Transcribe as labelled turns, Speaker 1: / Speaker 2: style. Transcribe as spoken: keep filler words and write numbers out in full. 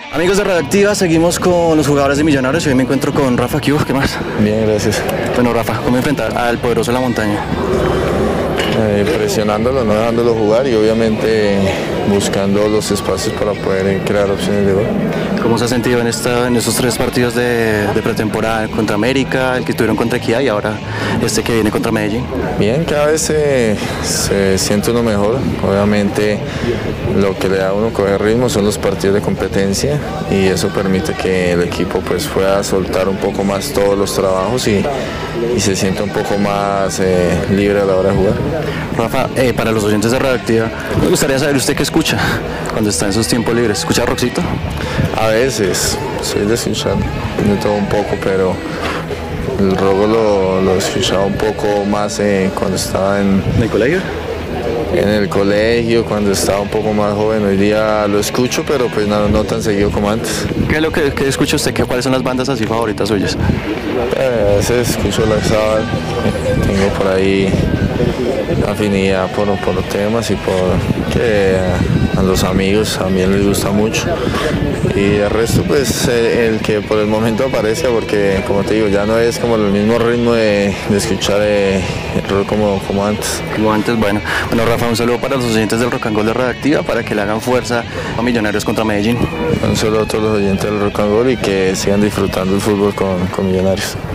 Speaker 1: Amigos de Radioactiva, seguimos con los jugadores de Millonarios y hoy me encuentro con Rafa. ¿Qué hubo? ¿Qué más?
Speaker 2: Bien, gracias.
Speaker 1: Bueno, Rafa, ¿cómo enfrentar al poderoso de la montaña?
Speaker 2: Eh, presionándolo, no dejándolo jugar y obviamente buscando los espacios para poder crear opciones de gol.
Speaker 1: ¿Cómo se ha sentido en, esta, en estos tres partidos de, de pretemporada contra América, el que tuvieron contra Equidad y ahora este que viene contra Medellín?
Speaker 2: Bien, cada vez se, se siente uno mejor. Obviamente lo que le da a uno coger ritmo son los partidos de competencia y eso permite que el equipo pues pueda soltar un poco más todos los trabajos y, y se sienta un poco más eh, libre a la hora de jugar.
Speaker 1: Rafa, eh, para los oyentes de Radioactiva, me gustaría saber usted qué escucha cuando está en sus tiempos libres. ¿Escucha rockcito?
Speaker 2: A veces, soy de escuchar de todo un poco, pero el rock lo, lo escuchaba un poco más eh, cuando estaba en,
Speaker 1: ¿En el colegio?
Speaker 2: En el colegio, cuando estaba un poco más joven. Hoy día lo escucho, pero pues no, no tan seguido como antes.
Speaker 1: ¿Qué es lo que, que escucha usted? ¿Qué, ¿Cuáles son las bandas así favoritas suyas?
Speaker 2: Eh, a veces escucho Black Sabbath, tengo por ahí afinidad por, por los temas y por que a los amigos también les gusta mucho y el resto pues el, el que por el momento aparezca, porque como te digo ya no es como el mismo ritmo de, de escuchar eh, el rock como, como antes.
Speaker 1: Como antes, bueno. Bueno, Rafa, un saludo para los oyentes del Rock and Roll de Radioactiva para que le hagan fuerza a Millonarios contra Medellín.
Speaker 2: Un saludo a todos los oyentes del Rock and Roll y que sigan disfrutando el fútbol con, con Millonarios.